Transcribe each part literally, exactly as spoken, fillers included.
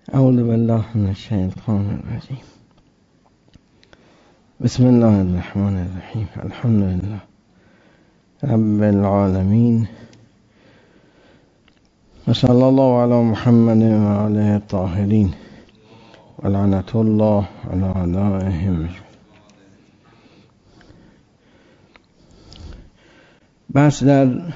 اعوذ بالله من الشیطان الرجیم. بسم الله الرحمن الرحیم. الحمد لله رب العالمین و صلی الله علی محمد و آله الطاهرین و لعنت الله علی اعدائهم. بحث در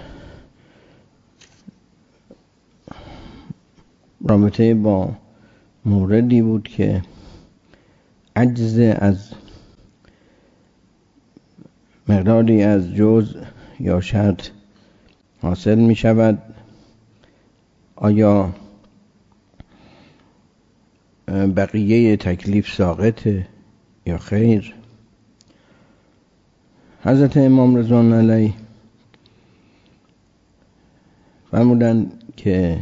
رابطه با موردی بود که عجز از مقداری از جزء یا شرط حاصل می شود. آیا بقیه تکلیف ساقطه یا خیر؟ حضرت امام رضوان علیه فرمودند که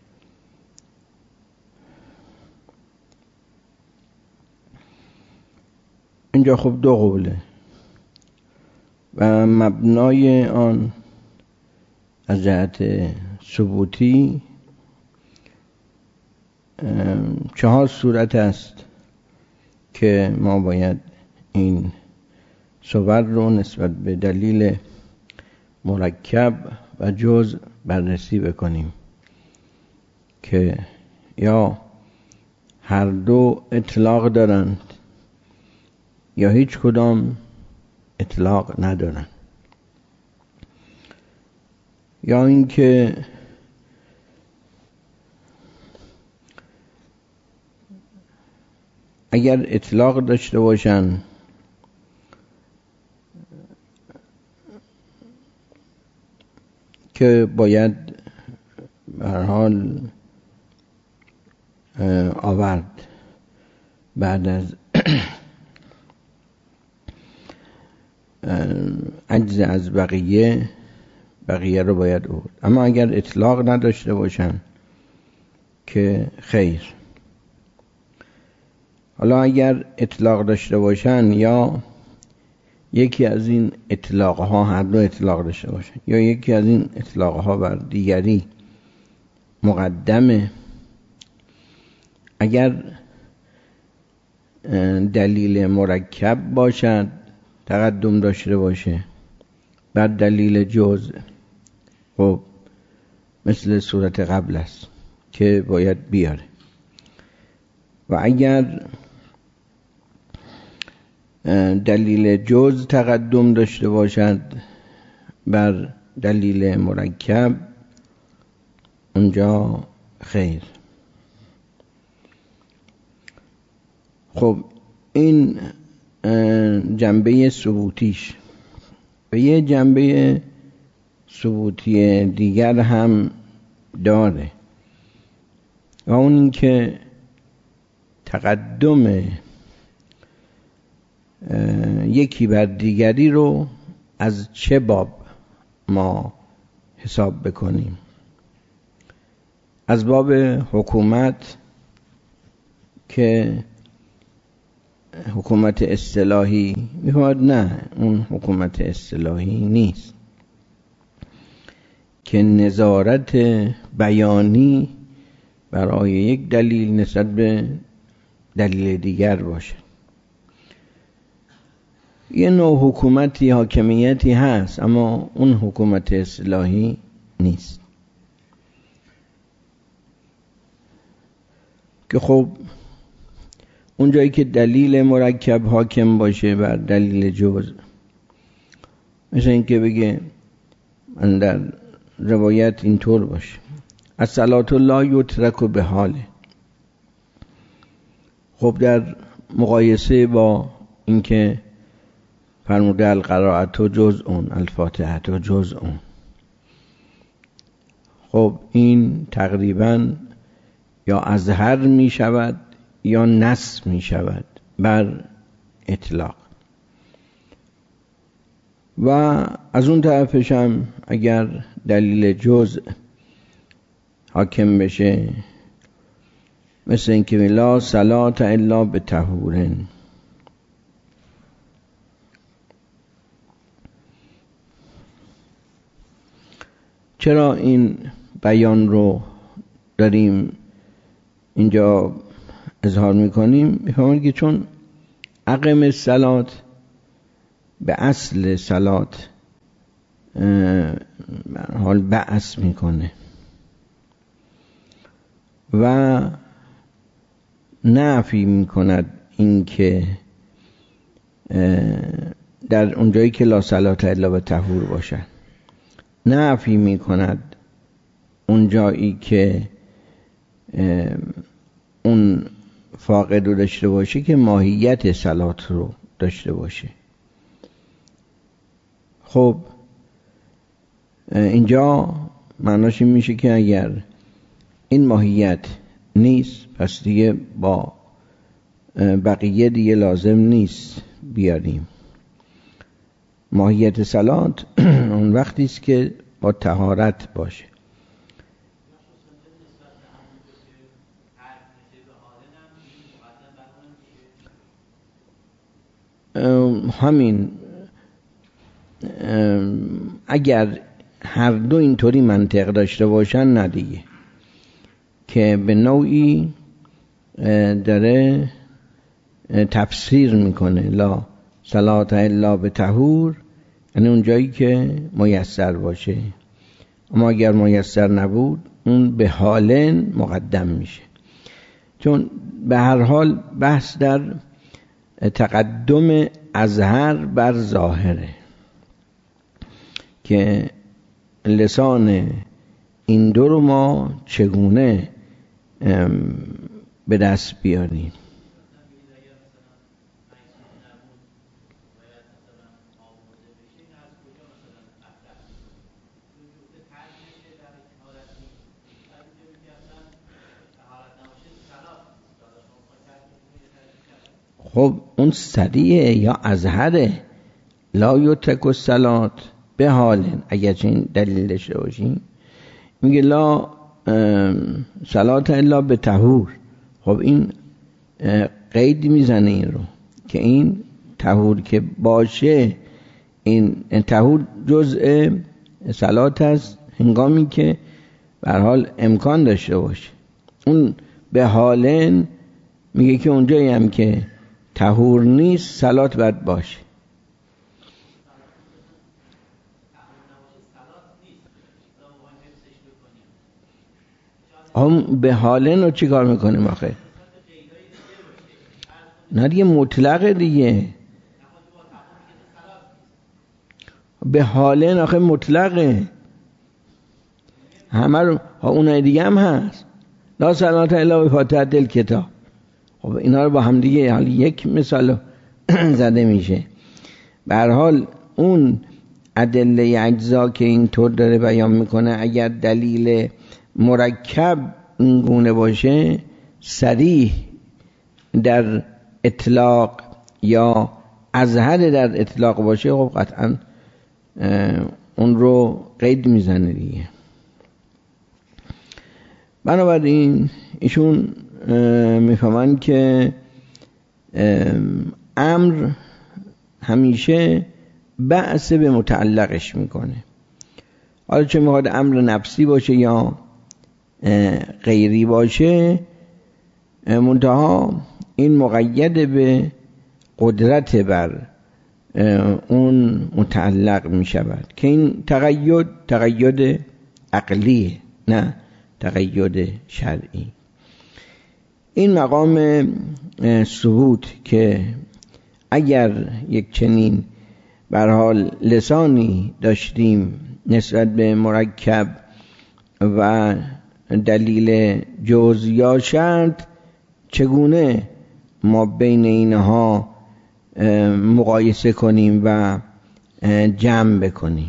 اینجا خب دو قوله و مبنای آن از جهت ثبوتی چهار صورت است که ما باید این صور رو نسبت به دلیل مرکب و جزء بررسی بکنیم که یا هر دو اطلاق دارند یا هیچ کدام اطلاق ندارند، یا اینکه اگر اطلاق داشته باشند که باید به هر حال آورد بعد از عجز از بقیه بقیه رو باید آورد. اما اگر اطلاق نداشته باشن که خیر. حالا اگر اطلاق داشته باشن یا یکی از این اطلاق ها، هر دو اطلاق داشته باشن یا یکی از این اطلاق ها بر دیگری مقدمه، اگر دلیل مرکب باشد تقدم داشته باشه بر دلیل جزء، خب مثل صورت قبل است که باید بیاره. و اگر دلیل جزء تقدم داشته باشد بر دلیل مرکب، اونجا خیر. خب این جنبه ثبوتیش. و یه جنبه ثبوتی دیگر هم داره و اون این که تقدم یکی بر دیگری رو از چه باب ما حساب بکنیم. از باب حکومت که حکومت اصطلاحی می‌خواد؟ نه، اون حکومت اصطلاحی نیست که نظارت بیانی برای یک دلیل نسبت به دلیل دیگر باشه. یه نوع حکومتی، حاکمیتی هست، اما اون حکومت اصطلاحی نیست که خب اونجایی که دلیل مرکب حاکم باشه بر دلیل جزء، مثل این که بگه من در روایت اینطور باشه الصلاة لا یترک به حاله. خب در مقایسه با اینکه فرموده القراءة جزء الفاتحة جزء، خب این تقریبا یا اظهر می شود یا نص می شود بر اطلاق. و از اون طرفش هم اگر دلیل جزء حاکم بشه، مثل اینکه لا صلاة الا بطهور، چرا این بیان رو داریم اینجا اظهار میکنیم میفهمید که چون اقم الصلاة به اصل صلات حال بعث میکنه و نفی میکند این که در اونجایی که لا صلاة الا به طهور باشد، نفی میکند اونجایی که اون فاقد رو داشته باشه که ماهیت صلات رو داشته باشه. خب اینجا معناش این میشه که اگر این ماهیت نیست پس دیگه با بقیه دیگه لازم نیست بیاریم. ماهیت صلات اون وقتی است که با طهارت باشه. همین اگر هر دو اینطوری منطق داشته باشن نه دیگه، که به نوعی داره تفسیر میکنه لا صلاة الا به طهور، یعنی اون جایی که میسر باشه، اما اگر میسر نبود اون به حالن مقدم میشه. چون به هر حال بحث در تقدم اظهر بر ظاهره که لسان این دو رو ما چگونه به دست بیاریم. خب اون سریعه یا اظهره لا یترک الصلاة به حال، اگر چنین دلیل داشته باشیم میگه لا صلاة الا به طهور. خب این قید میزنه این رو که این طهور که باشه، این طهور جزء صلات است هنگامی که به هر حال امکان داشته باشه. اون به حالن میگه که اونجایی هم که طهور نیست صلات باید باشه. هم به حالن رو چی کار میکنیم آخه؟ نه دیگه مطلقه دیگه، به حالن آخه مطلقه همه رو. اونای دیگه هم هست لا صلاة الا به فاتحة الکتاب. خب اینا رو با هم دیگه حالی یک مثال زده میشه. به هر حال اون ادله اجزا که اینطور داره بیان میکنه اگر دلیل مرکب این گونه باشه، صریح در اطلاق یا اظهر در اطلاق باشه، خب قطعا اون رو قید میزنه دیگه. بنابراین ایشون میفهمن که امر همیشه بعث به متعلقش میکنه، حالا چه میخواد امر نفسی باشه یا غیری باشه، منتها این مقید به قدرت بر اون متعلق میشود که این تقید تقید عقلیه نه تقید شرعی. این مقام ثبوت که اگر یک چنین به هر حال لسانی داشتیم نسبت به مرکب و دلیل جزء یا شرط، چگونه ما بین اینها مقایسه کنیم و جمع بکنیم.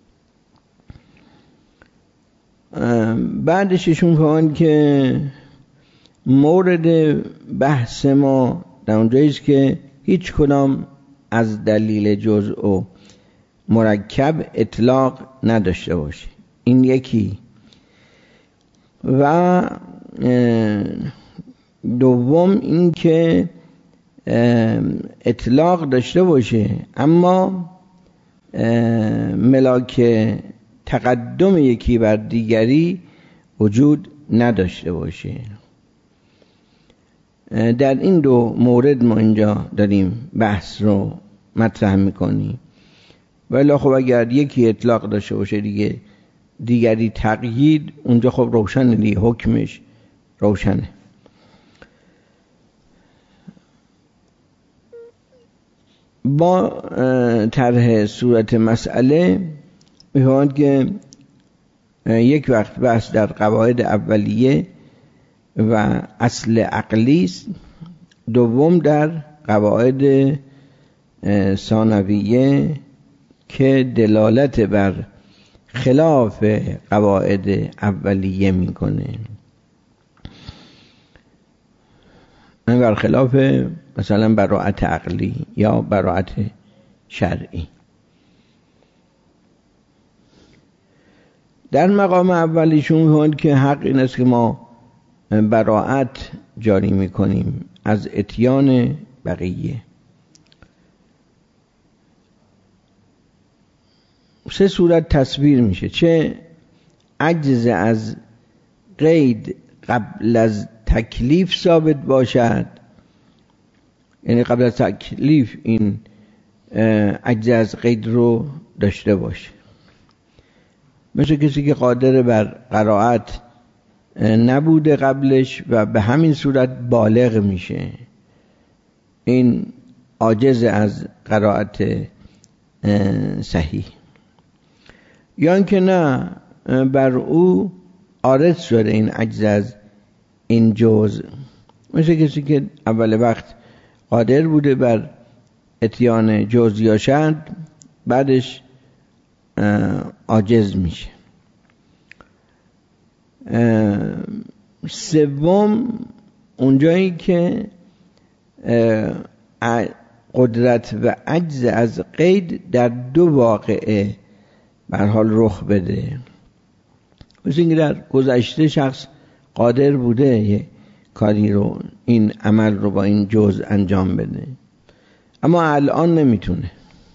بعدش ایشون فرمودن که مورد بحث ما در اونجایی است که هیچ کدام از دلیل جزء و مرکب اطلاق نداشته باشه، این یکی. و دوم این که اطلاق داشته باشه اما ملاک تقدم یکی بر دیگری وجود نداشته باشه. در این دو مورد ما اینجا داریم بحث رو مطرح میکنیم. ولی خب اگر یکی اطلاق داشته باشه دیگه دیگری تقیید، اونجا خب روشنه دیگه، حکمش روشنه. با طرح صورت مسئله می‌خواهند که یک وقت بحث در قواعد اولیه و اصل عقلی است، دوم در قواعد ثانویه که دلالت بر خلاف قواعد اولیه میکنه، بر خلاف مثلا براءت عقلی یا براءت شرعی. در مقام اولیشون میگویند که حق این است که ما براءت جاری میکنیم از اتیان بقیه. سه صورت تصویر میشه: چه عجز از قید قبل از تکلیف ثابت باشد، یعنی قبل از تکلیف این عجز از قید رو داشته باشه، مثل کسی که قادر بر قرائت نبوده قبلش و به همین صورت بالغ میشه، این عاجز از قرائت صحیح. یا اینکه نه، بر او عارض شده این عجز از این جزء، مثل کسی که اول وقت قادر بوده بر اتیان جزء یا شرط، بعدش عاجز میشه. سوم اونجایی که قدرت و عجز از قید در دو واقعه به هر حال رخ بده، مثل اینکه در گذشته شخص قادر بوده یه کاری رو، این عمل رو با این جزء انجام بده، اما الان نمیتونه،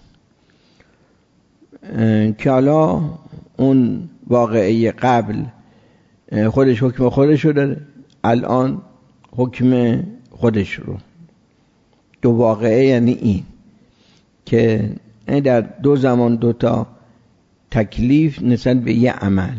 که حالا اون واقعه قبل خودش حکم خودش رو داره، الان حکم خودش رو. دو واقعه یعنی این که در دو زمان دو تا تکلیف نسبت به یه عمل.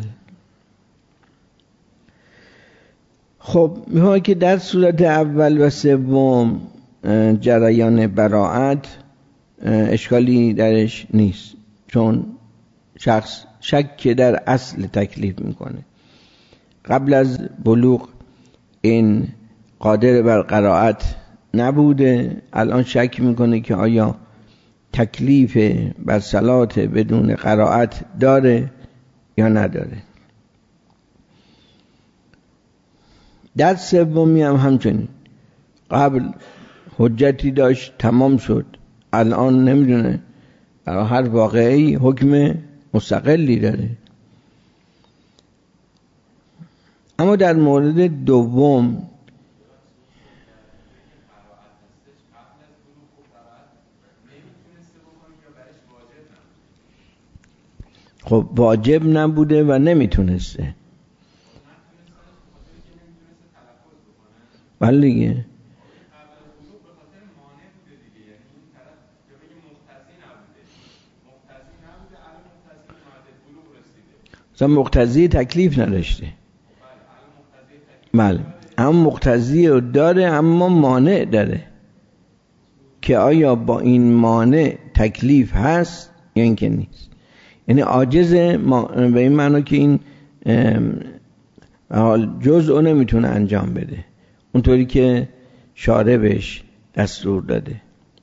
خب می‌خوام که در صورت اول و سوم جریان براءت اشکالی درش نیست، چون شخص شک در اصل تکلیف میکنه. قبل از بلوغ این قادر بر قرائت نبوده، الان شک میکنه که آیا تکلیف بر صلات بدون قرائت داره یا نداره. در سومی هم همچنین، قبل حجتی داشت تمام شد، الان نمیدونه، برای هر واقعی حکم مستقلی داره. اما در مورد دوم خب واجب نبوده و نمیتونسته، بله دیگه، مثلا مقتضی تکلیف نداشته، بله، اما مقتضی رو داره اما مانع داره، که آیا با این مانع تکلیف هست یا اینکه نیست. یعنی عاجز به این معنی که این جزء نمیتونه انجام بده اونطوری که شارع بهش دستور داده.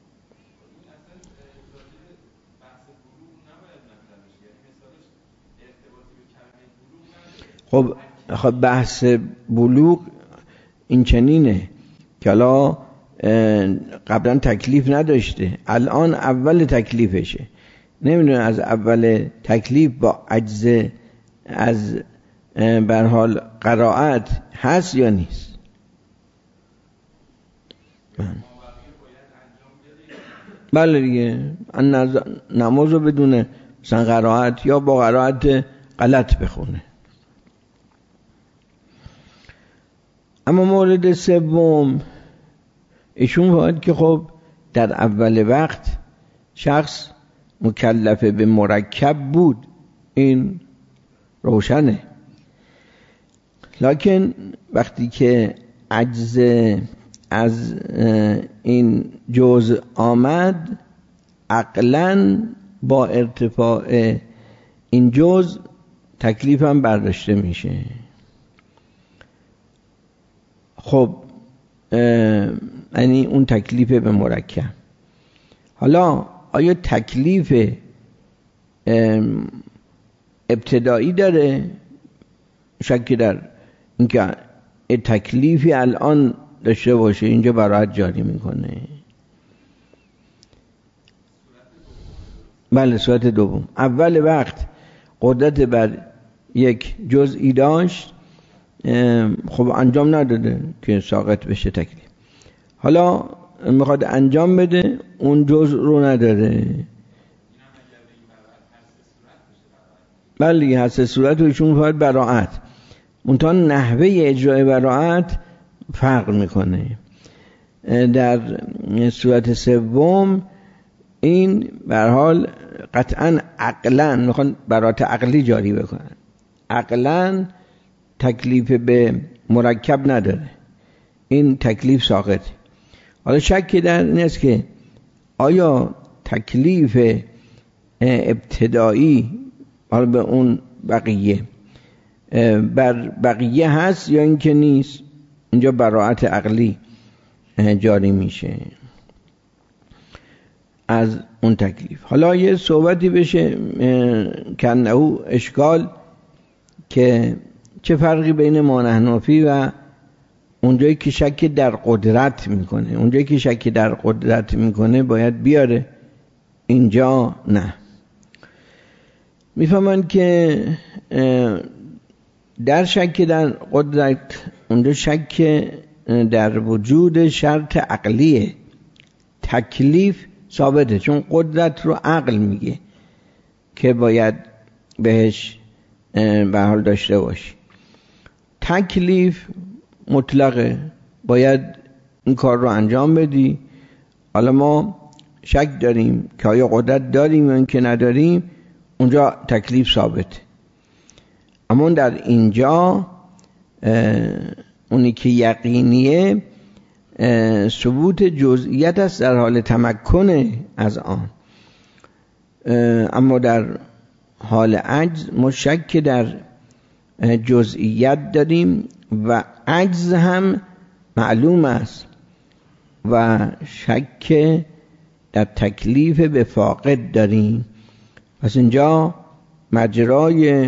خب خب بحث بلوغ این چنینه که حالا قبلا تکلیف نداشته، الان اول تکلیفشه، نمیدونه از اول تکلیف با عجز از به هر حال قرائت هست یا نیست. بله دیگه، نمازو بدونه مثلا قرائت یا با قرائت غلط بخونه. اما مورد سوم ایشون باید که خب در اول وقت شخص مکلف به مرکب بود، این روشنه، لکن وقتی که عجز از این جزء آمد، عقلاً با ارتفاع این جزء تکلیف هم برداشته میشه. خب یعنی اون تکلیف به مرکب. حالا آیا تکلیف ابتدایی داره؟ شکی در اینکه تکلیفی الان داشته باشه اینجا براعت جاری میکنه. بله، صورت دوم. اول وقت قدرت بر یک جزئی داشت، خب انجام نداده که ساقط بشه تکلیف. حالا میخواد انجام بده، اون جزء رو نداره. بله، هر سه صورت رو ایشون باید براعت، منتها نحوه اجرای براعت فرق میکنه. در صورت سوم این به هر حال قطعا عقلا میخوان براعت عقلی جاری بکنن، عقلا تکلیف به مرکب نداره، این تکلیف ساقطه. حالا شکی در این است که آیا تکلیف ابتدایی حالا به اون بقیه بر بقیه هست یا اینکه نیست، اینجا براعت عقلی جاری میشه از اون تکلیف. حالا یه صحبتی بشه کنه اشکال که چه فرقی بین مانحنفی و اونجایی که شک در قدرت میکنه. اونجایی که شک در قدرت میکنه باید بیاره، اینجا نه. میفهمن که در شک در قدرت اونجا شک در وجود شرط عقلیه، تکلیف ثابته، چون قدرت رو عقل میگه که باید بهش به حال داشته باشی. تکلیف مطلقه، باید این کار رو انجام بدی. حالا ما شک داریم که آیا قدرت داریم یا اینکه نداریم، اونجا تکلیف ثابته. اما در اینجا اونی که یقینیه ثبوت جزئیت است در حال تمکن از آن، اما در حال عجز ما شک در جزئیت داریم و عجز هم معلوم است و شک در تکلیف به فاقد داریم. پس اینجا مجرای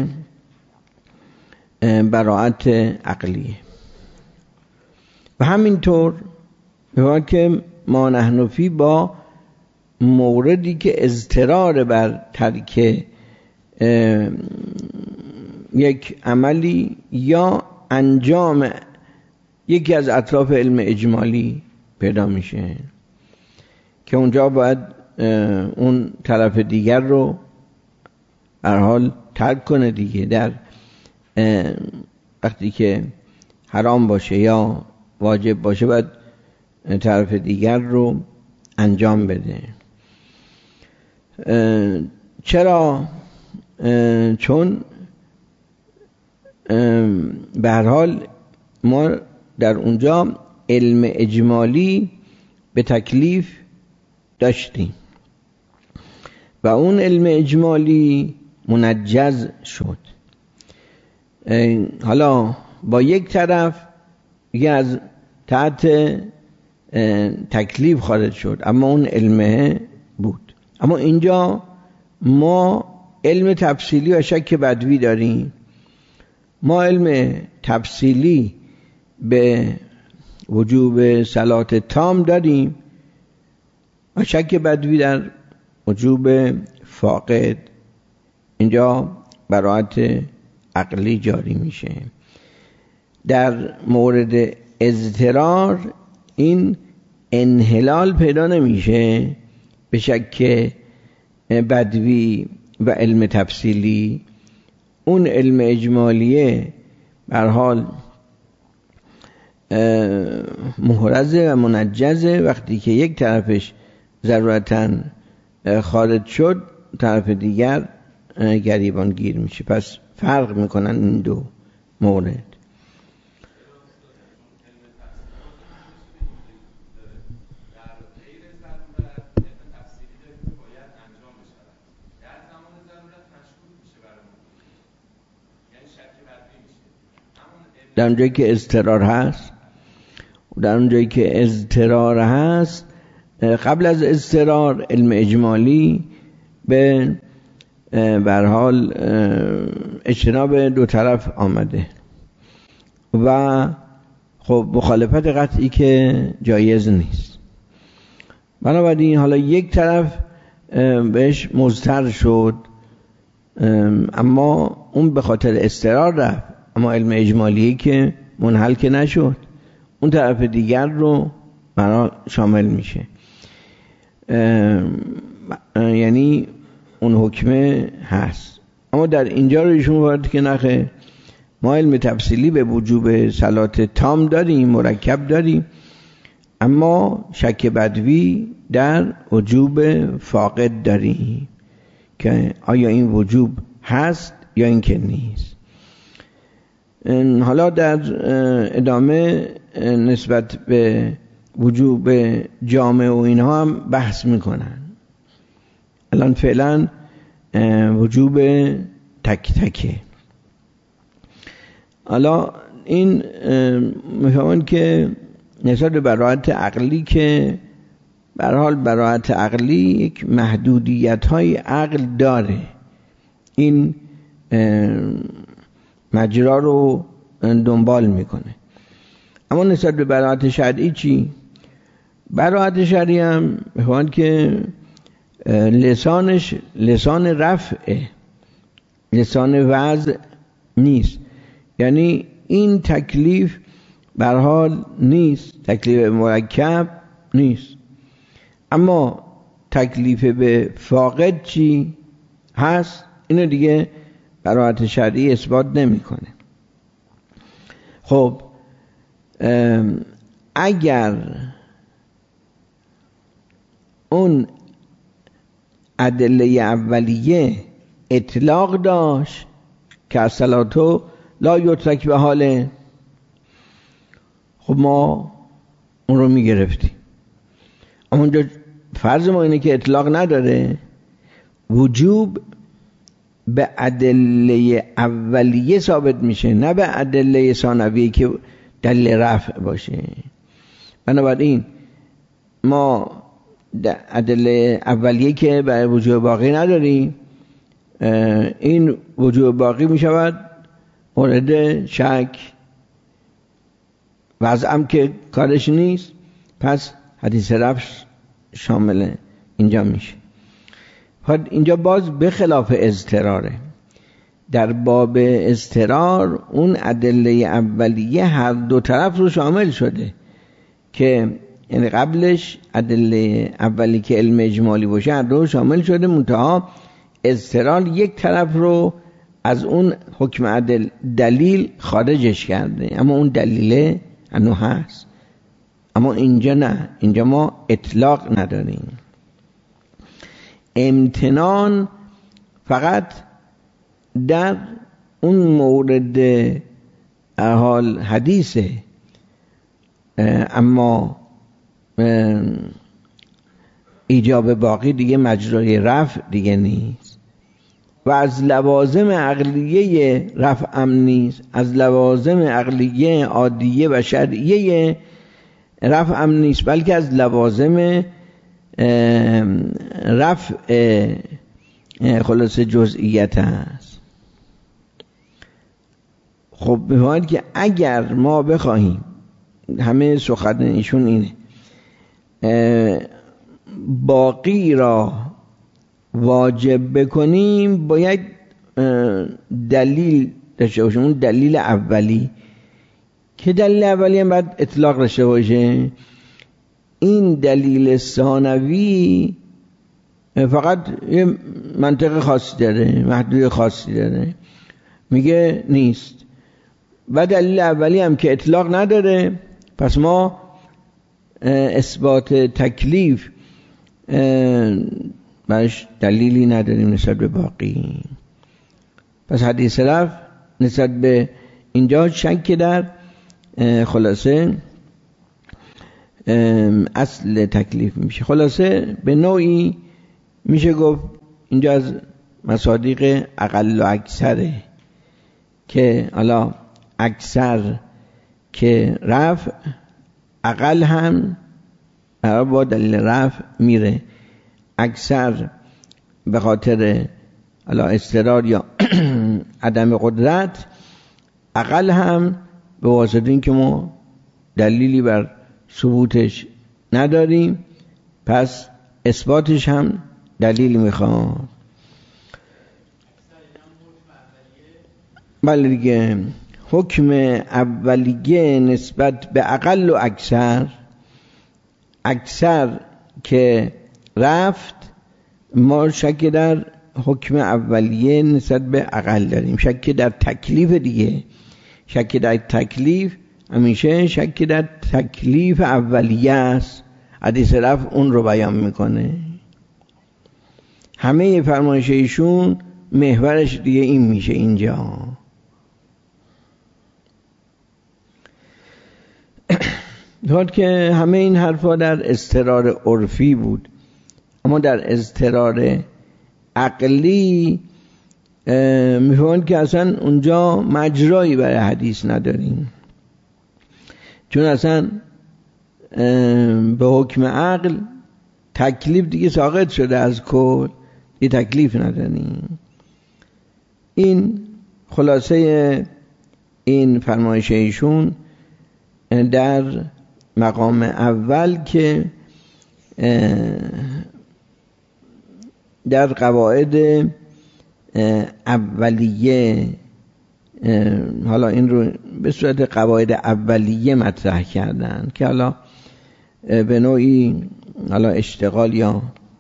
براعت عقلیه. و همینطور میگه که مانحنفی با موردی که اضطرار بر ترک یک عملی یا انجام یکی از اطراف علم اجمالی پیدا میشه که اونجا باید اون طرف دیگر رو هر حال ترک کنه دیگه. در وقتی که حرام باشه یا واجب باشه باید طرف دیگر رو انجام بده. چرا؟ چون به هر حال ما در اونجا علم اجمالی به تکلیف داشتیم و اون علم اجمالی منجز شد. حالا با یک طرف یه از تحت تکلیف خارج شد، اما اون علمه بود. اما اینجا ما علم تفصیلی و شک بدوی داریم. ما علم تفصیلی به وجوب صلات تام داریم و شک بدوی در وجوب فاقد. اینجا براعت عقلی جاری میشه. در مورد اضطرار این انحلال پیدا نمیشه به شک بدوی و علم تفصیلی. اون علم اجمالیه به هر حال محرزه و منجزه. وقتی که یک طرفش ضرورتاً خارج شد طرف دیگر گریبان گیر میشه. پس فرق میکنن این دو مورد. در اونجایی که اضطرار هست در اونجایی که اضطرار هست قبل از اضطرار علم اجمالی به بر حال اجتناب دو طرف آمده و خب مخالفت قطعی که جایز نیست. بنابراین حالا یک طرف بهش مضطر شد اما اون به خاطر اضطرار رفت، اما علم اجمالی که منحل که نشد اون طرف دیگر رو برای شامل میشه. یعنی اون حکمه هست. اما در اینجا رو ایشون وارد که نخه ما علم تفصیلی به وجوب صلات تام داریم، مرکب داریم، اما شک بدوی در وجوب فاقد داریم که آیا این وجوب هست یا این که نیست. حالا در ادامه نسبت به وجوب جامع و اینها هم بحث میکنن. الان فعلا وجوب تک تکه. حالا این میفهمن که نسبت به براءت عقلی که به هر حال براءت عقلی یک محدودیت های عقل داره، این مجرا رو دنبال میکنه. اما نسبت به براءت شرعی چی؟ براءت شرعی هم میفهمن که لسانش لسان رفعه، لسان وضع نیست. یعنی این تکلیف به هر حال نیست، تکلیف مرکب نیست. اما تکلیف به فاقد چی هست؟ اینو دیگه براءت شرعی اثبات نمیکنه. خب اگر اون ادله اولیه اطلاق داشت که الصلاتو لا یترک به حاله، خب ما اون رو میگرفتیم. اما اونجا فرض ما اینه که اطلاق نداره، وجوب به ادله اولیه ثابت میشه، نه به ادله ثانویه که دلیل رفع باشه. بنابراین ما ادله اولیه که برای وجوب باقی نداریم، این وجوب باقی میشود مورد شک، وضعم که کارش نیست، پس حدیث رفع شامل اینجا میشه. اینجا باز به خلاف اضطراره. در باب اضطرار اون ادله اولیه هر دو طرف رو شامل شده که یعنی قبلش ادله اولی که علم اجمالی باشه هر دو شامل شده، منتها اضطرار یک طرف رو از اون حکم عدل دلیل خارجش کرده، اما اون دلیله هنوز هست. اما اینجا نه، اینجا ما اطلاق نداریم. امتنان فقط در اون مورد حال حدیثه، اما ایجاب باقی دیگه مجرای رفع دیگه نیست و از لوازم عقلیه رفع هم نیست، از لوازم عقلیه عادیه و شرعیه رفع هم نیست، بلکه از لوازم رفع خلاص جزئیت هست. خب بفرمایید که اگر ما بخواهیم، همه سخن ایشون اینه، باقی را واجب بکنیم باید دلیل داشته باشیم. اون دلیل اولی که دلیل اولی هم باید اطلاق داشته باشه. این دلیل ثانوی فقط یه منطق خاصی داره، محدود خاصی داره، میگه نیست. و دلیل اولی هم که اطلاق نداره پس ما اثبات تکلیف برش دلیلی نداریم نسبت به باقی. پس حدیث رفع نسبت به اینجا شک در خلاصه اصل تکلیف میشه. خلاصه به نوعی میشه گفت اینجا از مصادیق اقل و اکثره که حالا اکثر که رفع، اقل هم برای با دلیل رفع میره. اکثر به خاطر حالا اضطرار یا عدم قدرت، اقل هم به واسطه این که ما دلیلی بر ثبوتش نداریم، پس اثباتش هم دلیل میخواد. بله دیگه، حکم اولیه نسبت به اقل و اکثر، اکثر که رفت ما شک در حکم اولیه نسبت به اقل داریم. شک در تکلیف دیگه، شک در تکلیف همیشه شک در تکلیف اولیه است. حدیث رفع اون رو بیان میکنه. همه فرمایش ایشون محورش دیگه این میشه اینجا. طور که همه این حرفا در اضطرار عرفی بود، اما در اضطرار عقلی میفهمند که اصلا اونجا مجرایی برای حدیث نداریم، چون اصلا به حکم عقل تکلیف دیگه ساقط شده از کل، یه تکلیف نداریم. این خلاصه این فرمایش ایشون در مقام اول که در قواعد اولیه، حالا این رو به صورت قواعد اولیه مطرح کردن که حالا به نوعی حالا اشتغال یا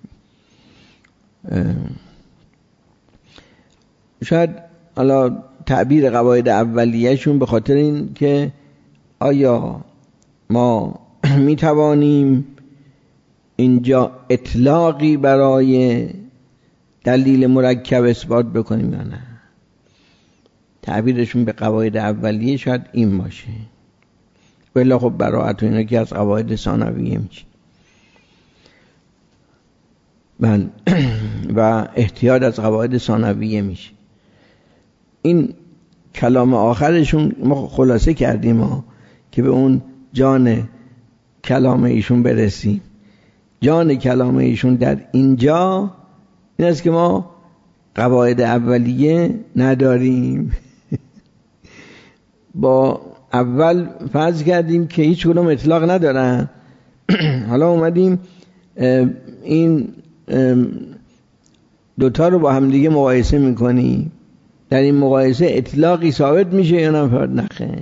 شاید حالا تعبیر قواعد اولیه شون به خاطر این که آیا ما می توانیم اینجا اطلاقی برای دلیل مرکب اثبات بکنیم یا نه. تعبیرشون به قواعد اولیه شاید این باشه، ولی خب براءت و اینا که از قواعد ثانویه میشه من و احتیاط از قواعد ثانویه میشه. این کلام آخرشون ما خلاصه کردیم ها که به اون جان کلام ایشون برسیم. جان کلام ایشون در اینجا این است که ما قواعد اولیه نداریم. با اول فرض کردیم که هیچ کدوم اطلاق ندارن، حالا اومدیم این دوتا رو با هم دیگه مقایسه میکنیم. در این مقایسه اطلاقی ثابت میشه یا نه؟ فرد نخه.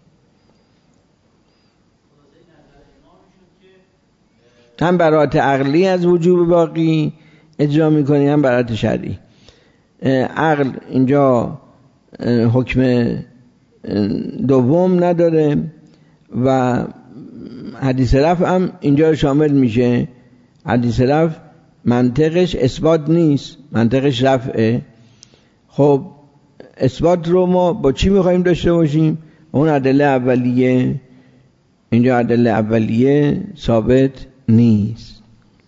هم برات عقلی از وجوب باقی اجرا میکنی، هم برات شرعی. عقل اینجا حکم دوم نداره و حدیث رفع هم اینجا شامل میشه. حدیث رفع منطقش اثبات نیست، منطقش رفعه. خب اثبات رو ما با چی میخواییم داشته باشیم؟ اون ادله اولیه. اینجا ادله اولیه ثابت نیست.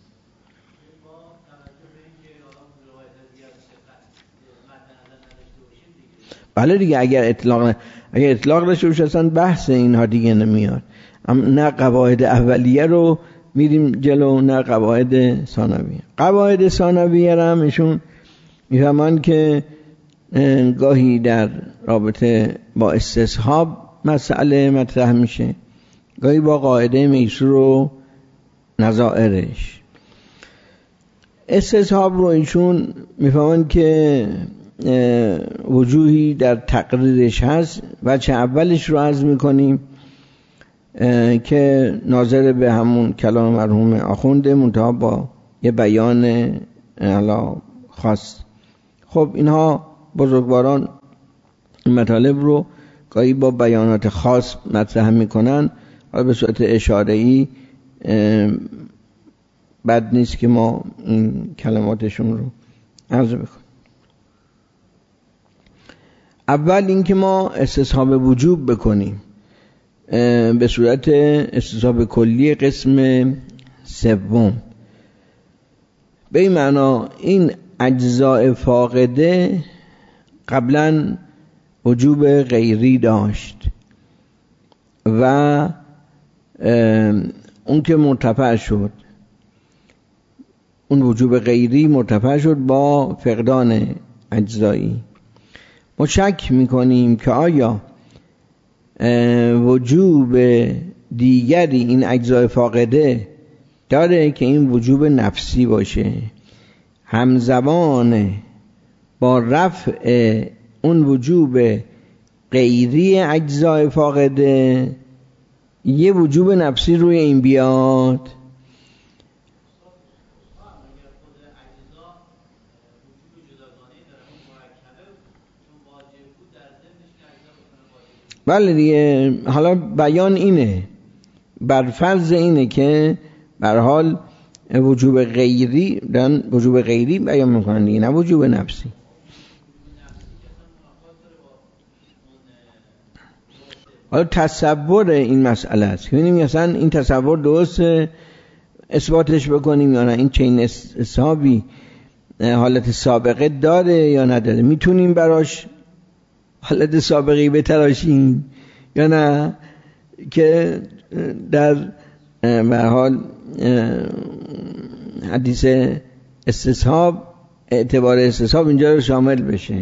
بله دیگه، اگر اطلاق اگر اطلاق داشته باشه اصلا بحث اینها دیگه نمیاد. نه قواعد اولیه رو میریم جلو، نه قواعد ثانویه. قواعد ثانویه رو هم ایشون میفهمن که گاهی در رابطه با استصحاب مسئله مطرح میشه، گاهی با قاعده میسور و نظائرش. استصحاب رو ایشون میفهمن که وجوهی در تقریرش هست. وجه اولش رو عرض میکنیم که ناظر به همون کلام مرحوم آخونده، منتها با یه بیان حالا خاص. خب اینها بزرگواران این مطالب رو گاهی با بیانات خاص مطرح میکنن، به صورت اشاره‌ای بد نیست که ما این کلماتشون رو عرض بکنیم. اول اینکه ما استصحاب وجوب بکنیم به صورت استصحاب کلی قسم سوم، به این معنا این اجزاء فاقده قبلا وجوب غیری داشت و اون که مرتفع شد، اون وجوب غیری مرتفع شد با فقدان اجزایی. ما شک میکنیم که آیا وجوب دیگری این اجزای فاقده داره که این وجوب نفسی باشه، همزمان با رفع اون وجوب غیری اجزای فاقده یه وجوب نفسی روی این بیاد. بله دیگه، حالا بیان اینه، بر فرض اینه که به هر حال وجوب غیری دارن وجوب غیری بیان میکنن دیگه، نه وجوب نفسی. حالا تصور این مسئله است که ببینیم مثلا این تصور درست اثباتش بکنیم یا نه، این چنین حسابی حالت سابقه داره یا نداره، میتونیم براش حالت سابقی بتراشیم یا نه، که در به هر حال حدیث استصحاب اعتبار استصحاب اینجا رو شامل بشه.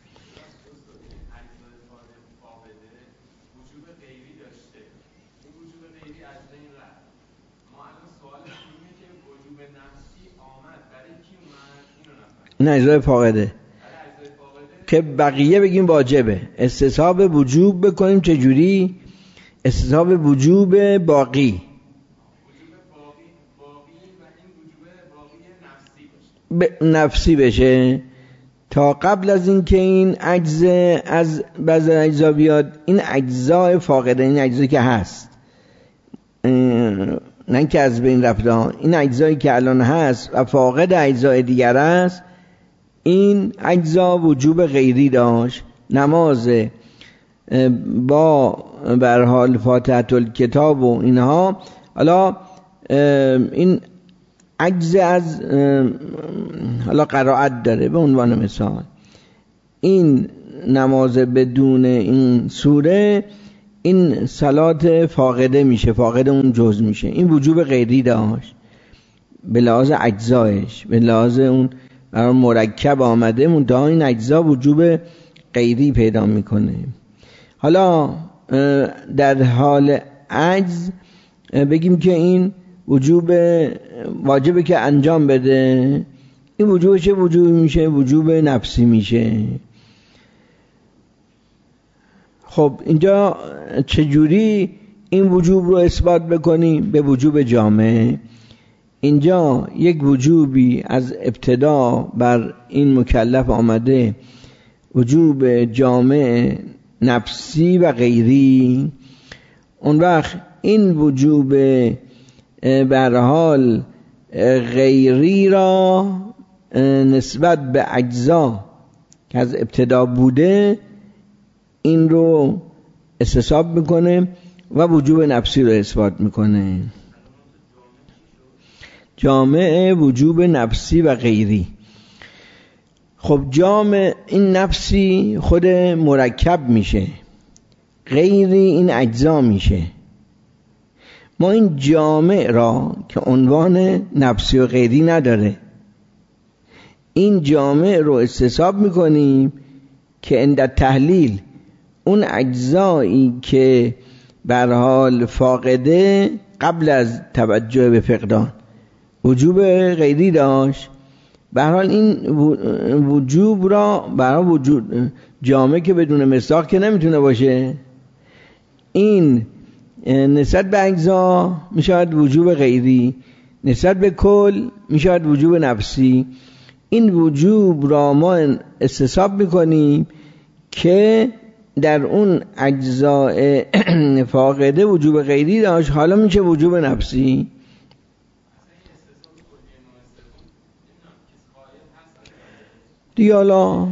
نه اجزای فاقده که بقیه بگیم واجبه، استصحاب وجوب بکنیم. چجوری؟ استصحاب وجوب باقی نفسی بشه تا قبل از این که این اجزا از بعض اجزا بیاد، این اجزای فاقده، این اجزایی که هست، نه که از بین رفته، این اجزایی که الان هست و فاقد اجزای دیگر است، این اجزا وجوب غیری داشت. نماز با به هر حال فاتحه الکتاب و اینها، حالا این عجز از حالا قرائت داره، به عنوان مثال این نماز بدون این سوره، این صلات فاقده میشه، فاقد اون جز میشه، این وجوب غیری داشت به لحاظ اجزایش، به لحاظ اون مرکب آمده منتها این اجزا وجوب غیری پیدا میکنه. حالا در حال عجز بگیم که این وجوب واجبه که انجام بده، این وجوب چه وجوبی میشه؟ وجوب نفسی میشه. خب اینجا چجوری این وجوب رو اثبات بکنیم؟ به وجوب جامع. اینجا یک وجوبی از ابتدا بر این مکلف آمده، وجوب جامع نفسی و غیری. اون وقت این وجوب به هر حال غیری را نسبت به اجزا که از ابتدا بوده این رو استصحاب میکنه و وجوب نفسی رو اثبات میکنه. جامع وجوب نفسی و غیری. خب جامع این نفسی خود مرکب میشه، غیری این اجزا میشه. ما این جامع را که عنوان نفسی و غیری نداره، این جامع رو استصحاب میکنیم که عند تحلیل اون اجزایی که به هر حال فاقده قبل از توجه به فقدان وجوب غیری داشت، به هر حال این وجوب را برای وجود جامع که بدون مصداق که نمیتونه باشه، این نسبت به اجزا میشود وجوب غیری، نسبت به کل میشود وجوب نفسی. این وجوب را ما استصحاب میکنیم که در اون اجزاء فاقده وجوب غیری داشت، حالا میشه وجوب نفسی. دیگه حالا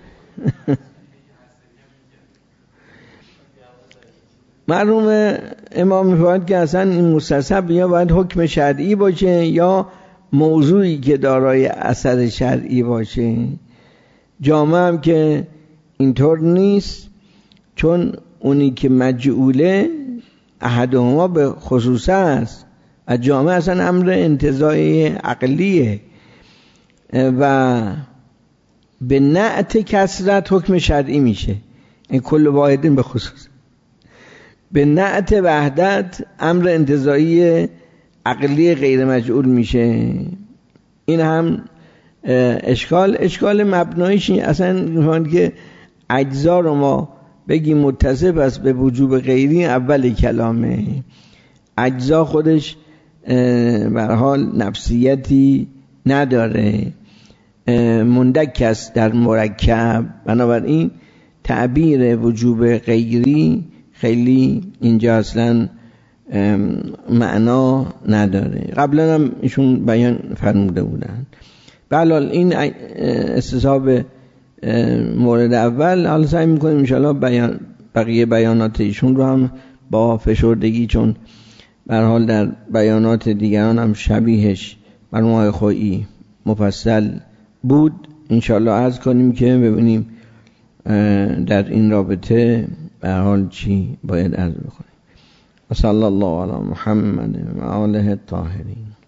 معلوم امام میفرماید که اصلا این مستصحب یا باید حکم شرعی باشه یا موضوعی که دارای اثر شرعی باشه. جامع هم که اینطور نیست، چون اونی که مجعوله احدهما به خصوص است. از جامع اصلا امر انتزاعی عقلیه و به نعت کسرت حکم شرعی میشه، این کل واحدین به خصوص. به نعت وحدت امر انتزاعی عقلی غیر مجعول میشه. این هم اشکال اشکال مبنایش اصلا میفهمند که اجزا رو ما بگیم متصف است به وجوب غیری اول کلامه. اجزا خودش به هر حال نفسیتی نداره، مندک است در مرکب، بنابراین تعبیر وجوب غیری خیلی اینجا اصلا معنا نداره. قبلا هم ایشون بیان فرموده بودن. بله این استصحاب مورد اول، حالا سعی میکنیم انشاءالله بیان بقیه بیانات ایشون رو هم با فشردگی، چون به هر حال در بیانات دیگران هم شبیهش مرحوم آقای خویی مفصل بود، انشاءالله عرض کنیم که ببینیم در این رابطه به هر حال چی باید عرض بکنیم. صلی الله علی محمد و آله الطاهرین.